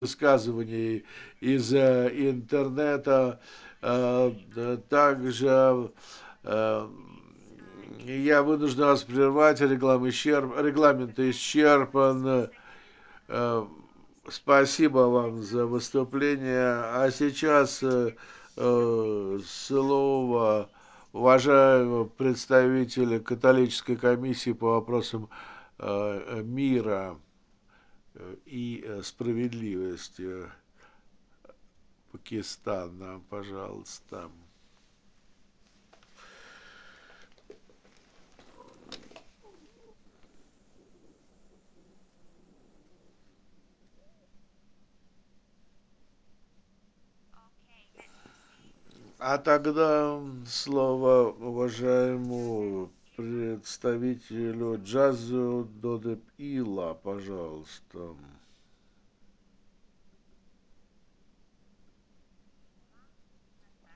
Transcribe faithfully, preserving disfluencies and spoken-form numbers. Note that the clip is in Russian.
высказываний из э, интернета. Э, д- Также э, я вынужден вас прервать. Реглам исчерп... Регламент исчерпан. Э, Спасибо вам за выступление. А сейчас э, э, слово уважаемого представителя католической комиссии по вопросам э, мира э, и э, справедливости Пакистана, пожалуйста. А тогда слово уважаемому представителю Джазу Додепила, пожалуйста.